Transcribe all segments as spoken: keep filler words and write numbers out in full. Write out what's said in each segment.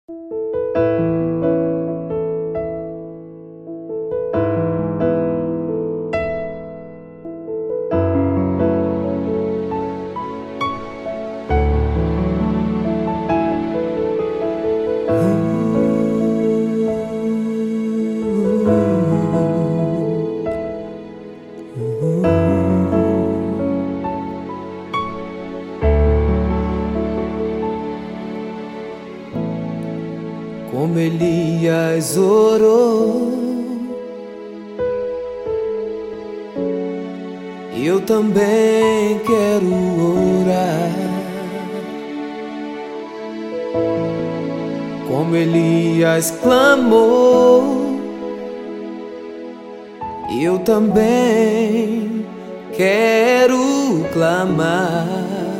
Como Elias orou, eu também quero orar. Como Elias clamou, eu também quero clamar.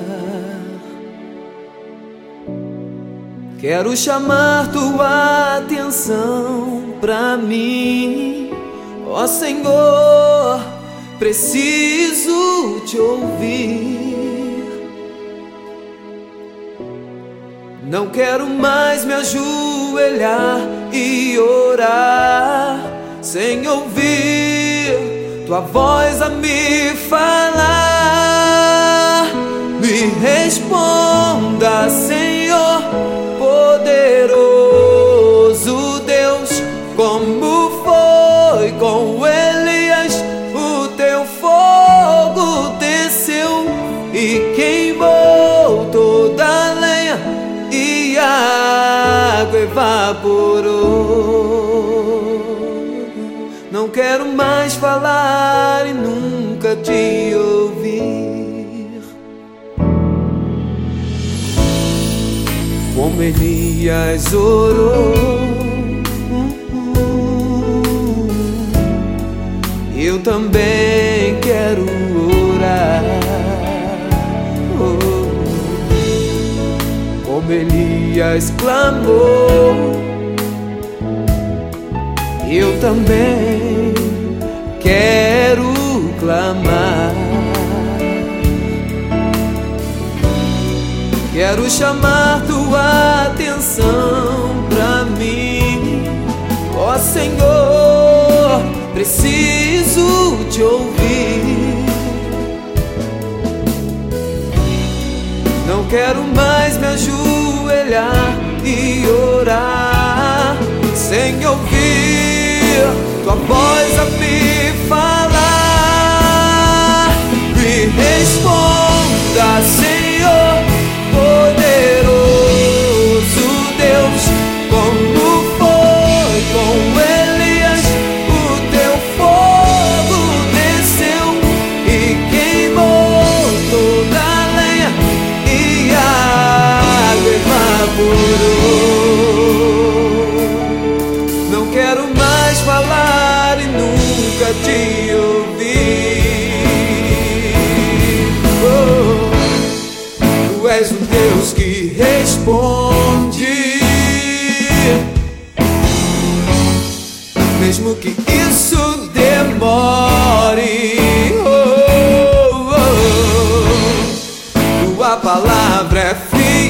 Quero chamar tua atenção pra mim, ó Senhor, preciso te ouvir. Não quero mais me ajoelhar e orar sem ouvir tua voz a me falar. Me responda, Senhor, poderoso Deus, como foi com Elias, o teu fogo desceu e queimou toda a lenha e a água evaporou. Não quero mais falar e nunca te ouvir. Como Elias orou, eu também quero orar. Como Elias clamou, eu também quero clamar. Quero chamar tua atenção pra mim, ó Senhor, preciso te ouvir. Não quero mais me ajoelhar e orar sem ouvir tua voz a me falar. Me responda, Senhor, poderoso Deus, como foi com Elias, o teu fogo desceu e queimou toda a lenha e a água evaporou. Não quero mais falar e nunca te ouvir. Oh. Tu és um Deus que responde, mesmo que isso demore. Oh, oh, oh. Tua palavra é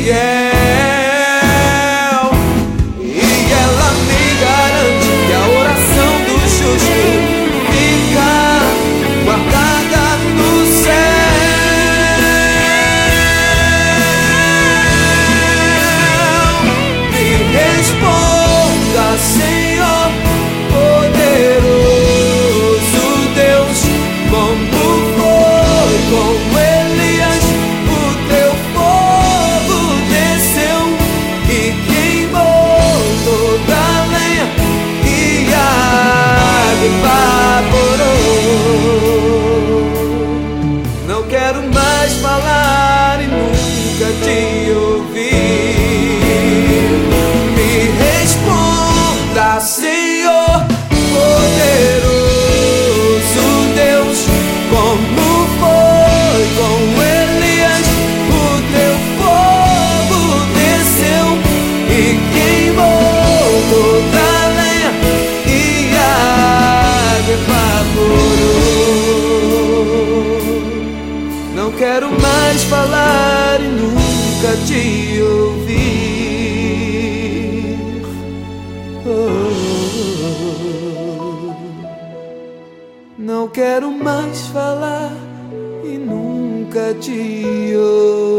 fiel e ela me garante que a oração do justo fica guardada no céu. Senhor, poderoso Deus, como foi com Elias, o teu fogo desceu e queimou toda a lenha e a água evaporou. Não quero mais falar e nunca te ouvir. Me responda, Senhor, poderoso Deus, como foi com Elias, o teu fogo desceu e queimou toda a lenha e a água evaporou. Não quero mais falar e nunca te ouvir. Não quero mais falar e nunca te ouvir.